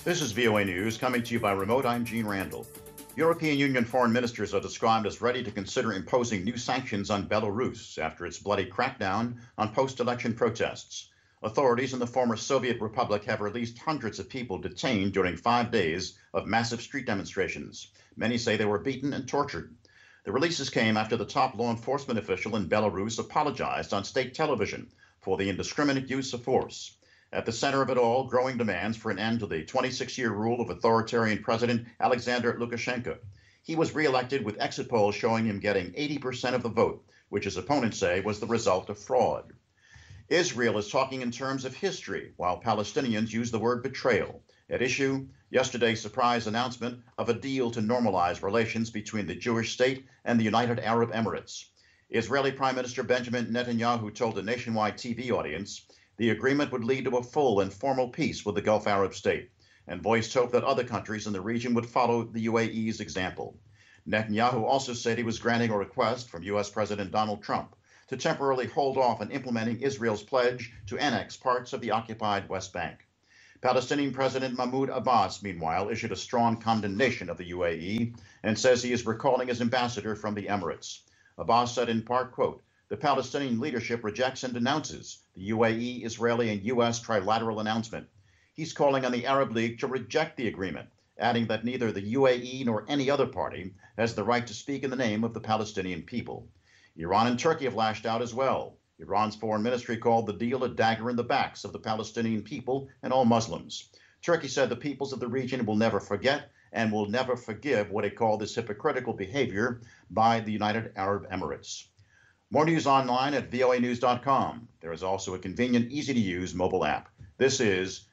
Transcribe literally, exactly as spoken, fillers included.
This is V O A News, coming to you by remote. I'm Gene Randall. European Union foreign ministers are described as ready to consider imposing new sanctions on Belarus after its bloody crackdown on post-election protests. Authorities in the former Soviet Republic have released hundreds of people detained during five days of massive street demonstrations. Many say they were beaten and tortured. The releases came after the top law enforcement official in Belarus apologized on state television for the indiscriminate use of force. At the center of it all, growing demands for an end to the twenty-six-year rule of authoritarian President Alexander Lukashenko. He was reelected with exit polls showing him getting eighty percent of the vote, which his opponents say was the result of fraud. Israel is talking in terms of history, while Palestinians use the word betrayal. At issue, yesterday's surprise announcement of a deal to normalize relations between the Jewish state and the United Arab Emirates. Israeli Prime Minister Benjamin Netanyahu told a nationwide T V audience the agreement would lead to a full and formal peace with the Gulf Arab state, and voiced hope that other countries in the region would follow the U A E's example. Netanyahu also said he was granting a request from U S President Donald Trump to temporarily hold off on implementing Israel's pledge to annex parts of the occupied West Bank. Palestinian President Mahmoud Abbas, meanwhile, issued a strong condemnation of the U A E and says he is recalling his ambassador from the Emirates. Abbas said in part, quote, "The Palestinian leadership rejects and denounces the U A E, Israeli, and U S trilateral announcement. He's calling on the Arab League to reject the agreement, adding that neither the U A E nor any other party has the right to speak in the name of the Palestinian people." Iran and Turkey have lashed out as well. Iran's foreign ministry called the deal a dagger in the backs of the Palestinian people and all Muslims. Turkey said the peoples of the region will never forget and will never forgive what it called this hypocritical behavior by the United Arab Emirates. More news online at V O A news dot com. There is also a convenient, easy-to-use mobile app. This is